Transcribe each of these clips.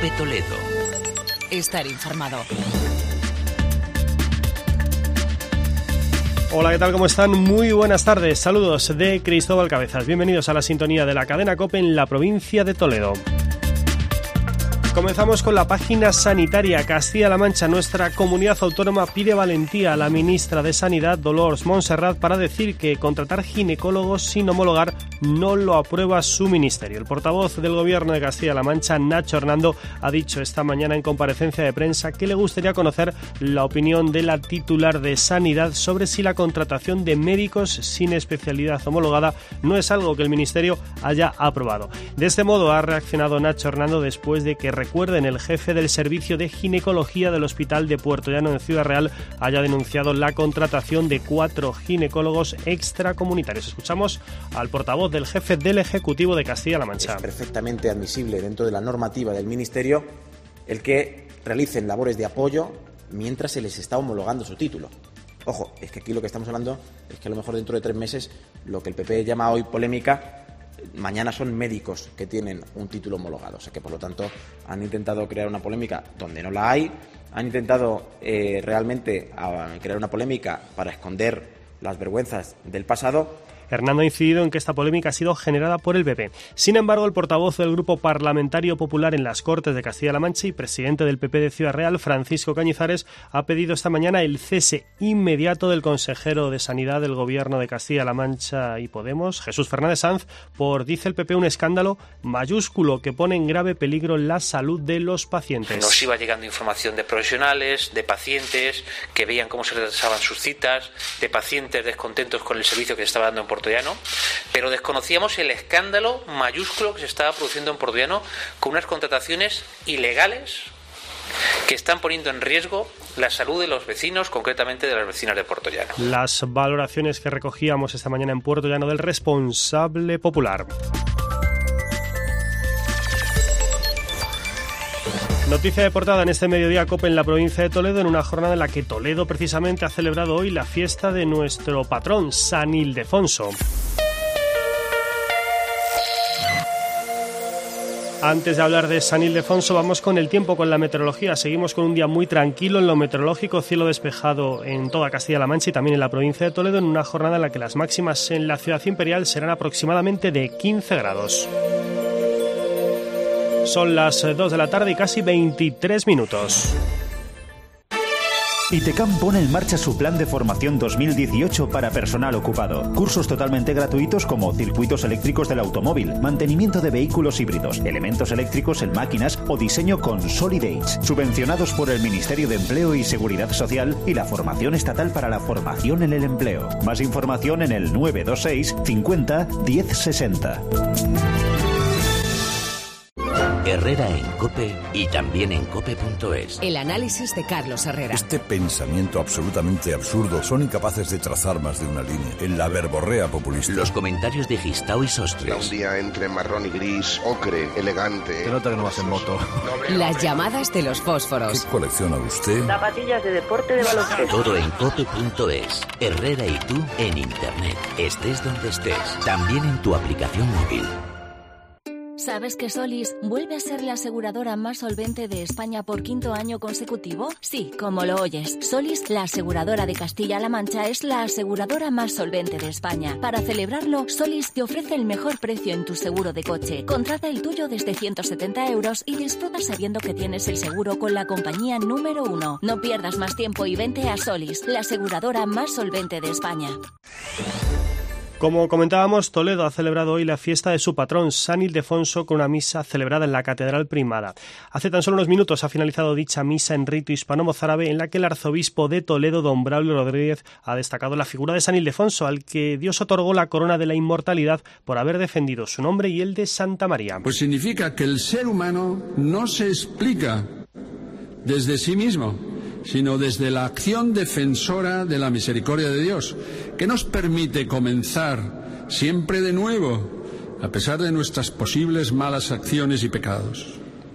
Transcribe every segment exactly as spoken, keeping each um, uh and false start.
COPE Toledo. Estar informado. Hola, ¿qué tal? ¿Cómo están? Muy buenas tardes. Saludos de Cristóbal Cabezas. Bienvenidos a la sintonía de la cadena COPE en la provincia de Toledo. Comenzamos con la página sanitaria. Castilla-La Mancha, nuestra comunidad autónoma, pide valentía a la ministra de Sanidad, Dolors Montserrat, para decir que contratar ginecólogos sin homologar no lo aprueba su ministerio. El portavoz del Gobierno de Castilla-La Mancha, Nacho Hernando, ha dicho esta mañana en comparecencia de prensa que le gustaría conocer la opinión de la titular de Sanidad sobre si la contratación de médicos sin especialidad homologada no es algo que el ministerio haya aprobado. De este modo ha reaccionado Nacho Hernando después de que, recuerden, el jefe del servicio de ginecología del Hospital de Puerto Llano en Ciudad Real haya denunciado la contratación de cuatro ginecólogos extracomunitarios. Escuchamos al portavoz del jefe del Ejecutivo de Castilla-La Mancha. Es perfectamente admisible dentro de la normativa del Ministerio el que realicen labores de apoyo mientras se les está homologando su título. Ojo, es que aquí lo que estamos hablando es que a lo mejor dentro de tres meses lo que el P P llama hoy polémica, mañana son médicos que tienen un título homologado. O sea que, por lo tanto, han intentado crear una polémica donde no la hay, han intentado eh, realmente a, crear una polémica para esconder las vergüenzas del pasado. Hernando ha incidido en que esta polémica ha sido generada por el P P. Sin embargo, el portavoz del Grupo Parlamentario Popular en las Cortes de Castilla-La Mancha y presidente del P P de Ciudad Real, Francisco Cañizares, ha pedido esta mañana el cese inmediato del consejero de Sanidad del Gobierno de Castilla-La Mancha y Podemos, Jesús Fernández Sanz, por, dice el P P, un escándalo mayúsculo que pone en grave peligro la salud de los pacientes. Nos iba llegando información de profesionales, de pacientes que veían cómo se retrasaban sus citas, de pacientes descontentos con el servicio que se estaba dando en Puerto Llano, pero desconocíamos el escándalo mayúsculo que se estaba produciendo en Puerto Llano con unas contrataciones ilegales que están poniendo en riesgo la salud de los vecinos, concretamente de las vecinas de Puerto Llano. Las valoraciones que recogíamos esta mañana en Puerto Llano del responsable popular. Noticia de portada en este mediodía COPE en la provincia de Toledo, en una jornada en la que Toledo precisamente ha celebrado hoy la fiesta de nuestro patrón, San Ildefonso. Antes de hablar de San Ildefonso, vamos con el tiempo, con la meteorología. Seguimos con un día muy tranquilo en lo meteorológico, cielo despejado en toda Castilla-La Mancha y también en la provincia de Toledo, en una jornada en la que las máximas en la ciudad imperial serán aproximadamente de quince grados. Son las dos de la tarde y casi veintitrés minutos. ITECAM pone en marcha su plan de formación dos mil dieciocho para personal ocupado. Cursos totalmente gratuitos como circuitos eléctricos del automóvil, mantenimiento de vehículos híbridos, elementos eléctricos en máquinas o diseño con Solid Age, subvencionados por el Ministerio de Empleo y Seguridad Social y la Formación Estatal para la Formación en el Empleo. Más información en el nueve dos seis cincuenta diez sesenta. Herrera en COPE y también en cope punto es. El análisis de Carlos Herrera. Este pensamiento absolutamente absurdo son incapaces de trazar más de una línea. En la verborrea populista. Los comentarios de Gistao y Sostres. Un día entre marrón y gris, ocre, elegante. Te nota que no vas en moto. Las llamadas de los fósforos. ¿Qué colecciona usted? Zapatillas de deporte de baloncesto. Todo en cope punto es. Herrera y tú en Internet. Estés donde estés. También en tu aplicación móvil. ¿Sabes que Solís vuelve a ser la aseguradora más solvente de España por quinto año consecutivo? Sí, como lo oyes. Solís, la aseguradora de Castilla-La Mancha, es la aseguradora más solvente de España. Para celebrarlo, Solís te ofrece el mejor precio en tu seguro de coche. Contrata el tuyo desde ciento setenta euros y disfruta sabiendo que tienes el seguro con la compañía número uno. No pierdas más tiempo y vente a Solís, la aseguradora más solvente de España. Como comentábamos, Toledo ha celebrado hoy la fiesta de su patrón, San Ildefonso, con una misa celebrada en la Catedral Primada. Hace tan solo unos minutos ha finalizado dicha misa en rito hispano-mozárabe, en la que el arzobispo de Toledo, don Braulio Rodríguez, ha destacado la figura de San Ildefonso, al que Dios otorgó la corona de la inmortalidad por haber defendido su nombre y el de Santa María. Pues significa que el ser humano no se explica desde sí mismo, sino desde la acción defensora de la misericordia de Dios, que nos permite comenzar siempre de nuevo, a pesar de nuestras posibles malas acciones y pecados.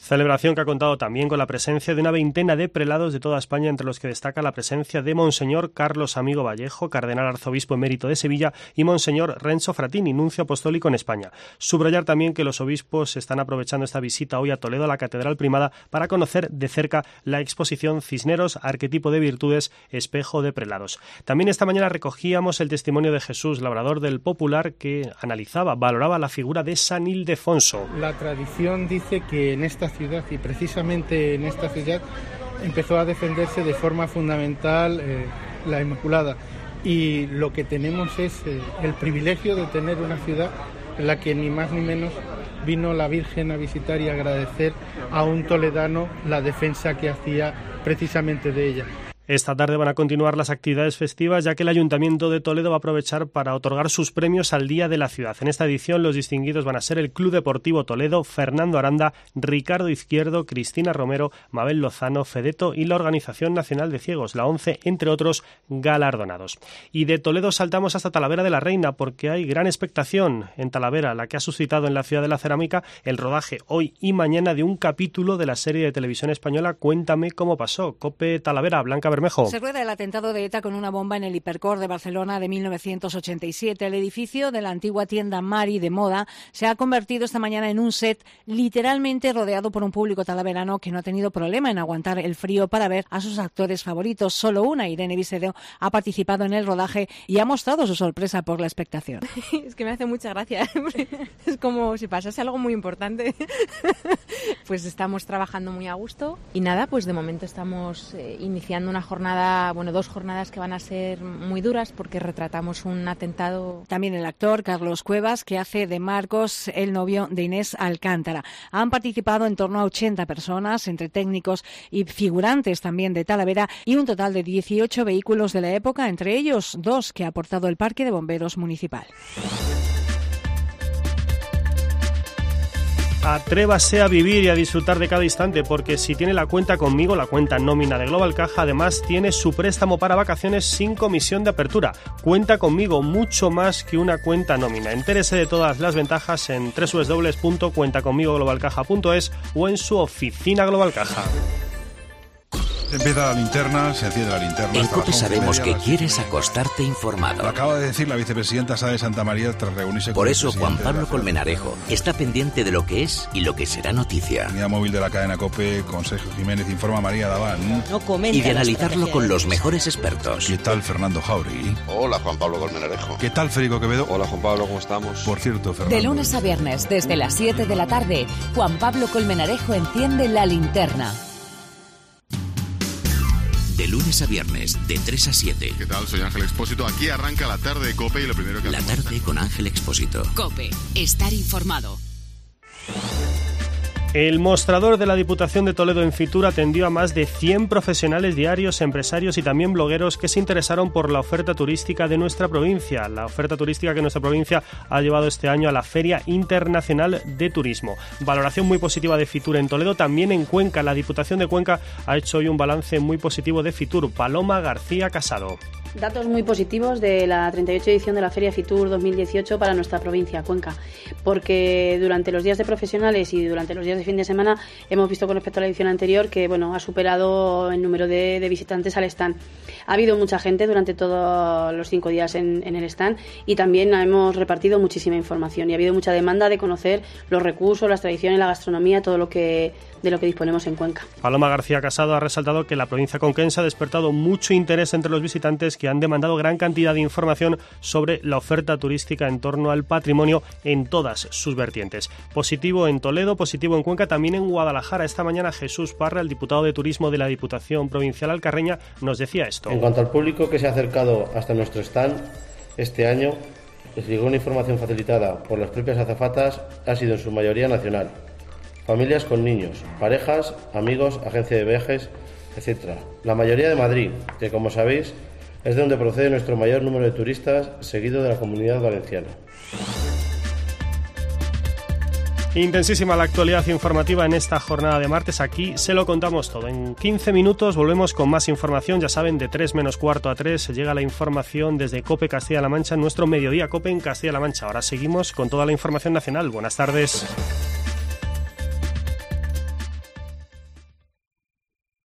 Celebración que ha contado también con la presencia de una veintena de prelados de toda España, entre los que destaca la presencia de Monseñor Carlos Amigo Vallejo, cardenal arzobispo emérito de Sevilla, y Monseñor Renzo Fratini, nuncio apostólico en España. Subrayar también que los obispos están aprovechando esta visita hoy a Toledo, a la Catedral Primada, para conocer de cerca la exposición Cisneros, arquetipo de virtudes, espejo de prelados. También esta mañana recogíamos el testimonio de Jesús, labrador del Popular, que analizaba, valoraba la figura de San Ildefonso. La tradición dice que en esta ciudad, y precisamente en esta ciudad, empezó a defenderse de forma fundamental eh, la Inmaculada. Y lo que tenemos es eh, el privilegio de tener una ciudad en la que ni más ni menos vino la Virgen a visitar y agradecer a un toledano la defensa que hacía precisamente de ella. Esta tarde van a continuar las actividades festivas, ya que el Ayuntamiento de Toledo va a aprovechar para otorgar sus premios al Día de la Ciudad. En esta edición los distinguidos van a ser el Club Deportivo Toledo, Fernando Aranda, Ricardo Izquierdo, Cristina Romero, Mabel Lozano, Fedeto y la Organización Nacional de Ciegos, la ONCE, entre otros galardonados. Y de Toledo saltamos hasta Talavera de la Reina, porque hay gran expectación en Talavera, la que ha suscitado en la Ciudad de la Cerámica el rodaje hoy y mañana de un capítulo de la serie de televisión española Cuéntame cómo pasó. COPE Talavera, Blanca Bermejo. Se rueda el atentado de ETA con una bomba en el Hipercor de Barcelona de mil novecientos ochenta y siete. El edificio de la antigua tienda Mari de moda se ha convertido esta mañana en un set literalmente rodeado por un público talaverano que no ha tenido problema en aguantar el frío para ver a sus actores favoritos. Solo una, Irene Visero, ha participado en el rodaje y ha mostrado su sorpresa por la expectación. Es que me hace mucha gracia. Es como si pasase algo muy importante. Pues estamos trabajando muy a gusto y nada, pues de momento estamos eh, iniciando una jornada, bueno, dos jornadas que van a ser muy duras porque retratamos un atentado. También el actor Carlos Cuevas, que hace de Marcos, el novio de Inés Alcántara. Han participado en torno a ochenta personas, entre técnicos y figurantes también de Talavera, y un total de dieciocho vehículos de la época, entre ellos dos que ha aportado el Parque de Bomberos Municipal. Atrévase a vivir y a disfrutar de cada instante, porque si tiene la cuenta conmigo, la cuenta nómina de Global Caja, además tiene su préstamo para vacaciones sin comisión de apertura. Cuenta conmigo, mucho más que una cuenta nómina. Entérese de todas las ventajas en doble u doble u doble u punto cuenta conmigo global caja punto es o en su oficina Global Caja. Empieza la linterna, se enciende la linterna. En COPE sabemos que quieres acostarte informado. Lo acaba de decir la vicepresidenta Sá de Santa María tras reunirse con Por el eso Juan Pablo Colmenarejo está pendiente de lo que es y lo que será noticia. Unidad móvil de la cadena COPE, con Sergio Jiménez, informa a María Daván. No comenta y de analizarlo con los mejores expertos. ¿Qué tal Fernando Jauregui? Hola Juan Pablo Colmenarejo. ¿Qué tal Federico Quevedo? Hola Juan Pablo, ¿cómo estamos? Por cierto, Fernando. De lunes a viernes, desde las siete de la tarde, Juan Pablo Colmenarejo enciende la linterna. De lunes a viernes, de tres a siete. ¿Qué tal? Soy Ángel Expósito. Aquí arranca la tarde de COPE y lo primero que La hacemos... tarde con Ángel Expósito. COPE, estar informado. El mostrador de la Diputación de Toledo en Fitur atendió a más de cien profesionales diarios, empresarios y también blogueros que se interesaron por la oferta turística de nuestra provincia. La oferta turística que nuestra provincia ha llevado este año a la Feria Internacional de Turismo. Valoración muy positiva de Fitur en Toledo, también en Cuenca. La Diputación de Cuenca ha hecho hoy un balance muy positivo de Fitur. Paloma García Casado. Datos muy positivos de la treinta y ocho edición de la Feria Fitur dos mil dieciocho para nuestra provincia, Cuenca, porque durante los días de profesionales y durante los días de fin de semana hemos visto con respecto a la edición anterior que bueno, ha superado el número de, de visitantes al stand. Ha habido mucha gente durante todos los cinco días en, en el stand y también hemos repartido muchísima información y ha habido mucha demanda de conocer los recursos, las tradiciones, la gastronomía, todo lo que de lo que disponemos en Cuenca. Paloma García Casado ha resaltado que la provincia conquense ha despertado mucho interés entre los visitantes que han demandado gran cantidad de información sobre la oferta turística en torno al patrimonio en todas sus vertientes. Positivo en Toledo, positivo en Cuenca, también en Guadalajara. Esta mañana Jesús Parra, el diputado de Turismo de la Diputación Provincial Alcarreña, nos decía esto. En cuanto al público que se ha acercado hasta nuestro stand este año, les llegó una información facilitada por las propias azafatas, ha sido en su mayoría nacional. Familias con niños, parejas, amigos, agencia de viajes, etcétera. La mayoría de Madrid, que como sabéis es de donde procede nuestro mayor número de turistas, seguido de la Comunidad Valenciana. Intensísima la actualidad informativa en esta jornada de martes. Aquí se lo contamos todo. En quince minutos volvemos con más información. Ya saben, de tres menos cuarto a tres llega la información desde COPE Castilla-La Mancha, nuestro mediodía COPE en Castilla-La Mancha. Ahora seguimos con toda la información nacional. Buenas tardes.